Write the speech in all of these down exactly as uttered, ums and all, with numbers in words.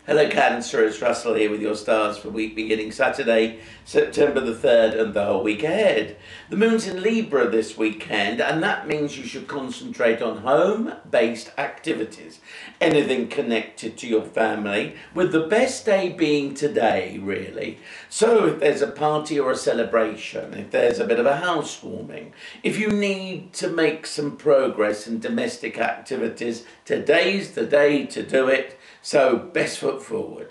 Hello Cancer, it's Russell here with your stars for week beginning Saturday, September the third and the whole week ahead. The moon's in Libra this weekend and that means you should concentrate on home-based activities, anything connected to your family, with the best day being today really. So if there's a party or a celebration, if there's a bit of a housewarming, if you need to make some progress in domestic activities, today's the day to do it. So, best foot forward.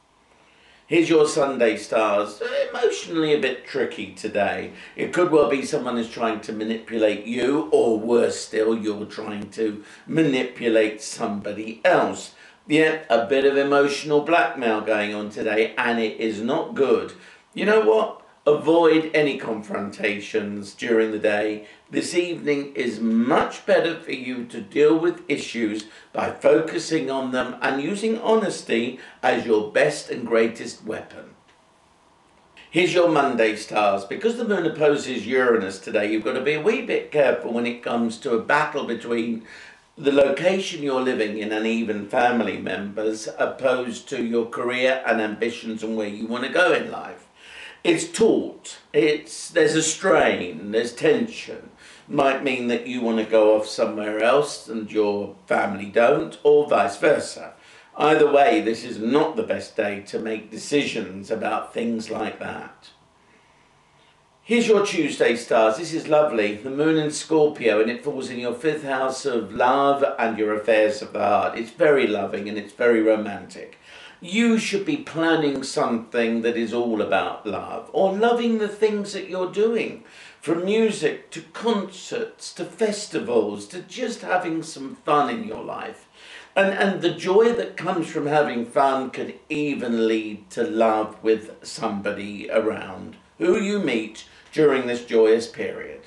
Here's your Sunday stars. Emotionally a bit tricky today. It could well be someone is trying to manipulate you, or worse still, you're trying to manipulate somebody else. Yeah, a bit of emotional blackmail going on today, and it is not good. You know what? Avoid any confrontations during the day. This evening is much better for you to deal with issues by focusing on them and using honesty as your best and greatest weapon. Here's your Monday stars. Because the moon opposes Uranus today, you've got to be a wee bit careful when it comes to a battle between the location you're living in and even family members opposed to your career and ambitions and where you want to go in life. It's taut, it's, there's a strain, there's tension. Might mean that you want to go off somewhere else and your family don't, or vice versa. Either way, this is not the best day to make decisions about things like that. Here's your Tuesday stars. This is lovely. The moon in Scorpio, and it falls in your fifth house of love and your affairs of the heart. It's very loving and it's very romantic. You should be planning something that is all about love, or loving the things that you're doing, from music to concerts to festivals to just having some fun in your life. And, and the joy that comes from having fun can even lead to love with somebody around who you meet during this joyous period.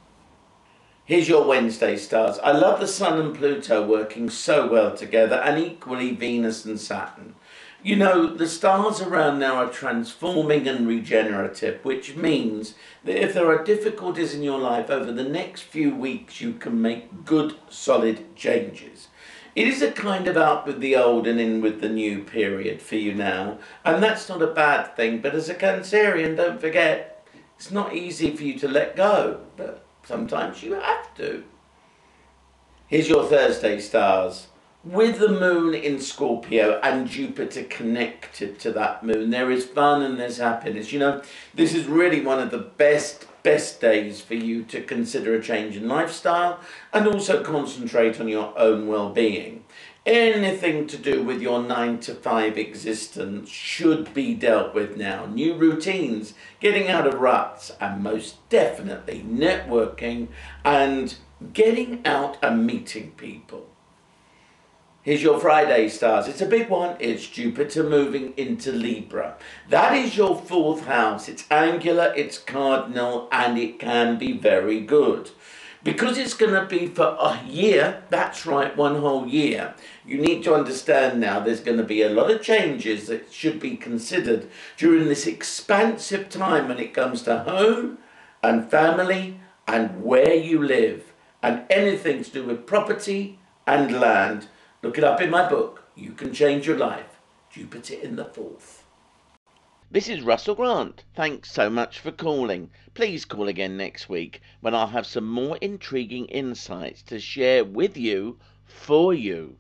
Here's your Wednesday stars. I love the Sun and Pluto working so well together, and equally Venus and Saturn. You know, the stars around now are transforming and regenerative, which means that if there are difficulties in your life over the next few weeks, you can make good, solid changes. It is a kind of out with the old and in with the new period for you now, and that's not a bad thing, but as a Cancerian, don't forget, it's not easy for you to let go, but sometimes you have to. Here's your Thursday stars. With the moon in Scorpio and Jupiter connected to that moon, there is fun and there's happiness. You know, this is really one of the best, best days for you to consider a change in lifestyle and also concentrate on your own well-being. Anything to do with your nine to five existence should be dealt with now. New routines, getting out of ruts, and most definitely networking and getting out and meeting people. Here's your Friday stars. It's a big one. It's Jupiter moving into Libra. That is your fourth house. It's angular, it's cardinal, and it can be very good. Because it's going to be for a year, that's right, one whole year, you need to understand now there's going to be a lot of changes that should be considered during this expansive time when it comes to home and family and where you live, and anything to do with property and land. Look it up in my book, You Can Change Your Life, Jupiter in the fourth. This is Russell Grant. Thanks so much for calling. Please call again next week when I'll have some more intriguing insights to share with you, for you.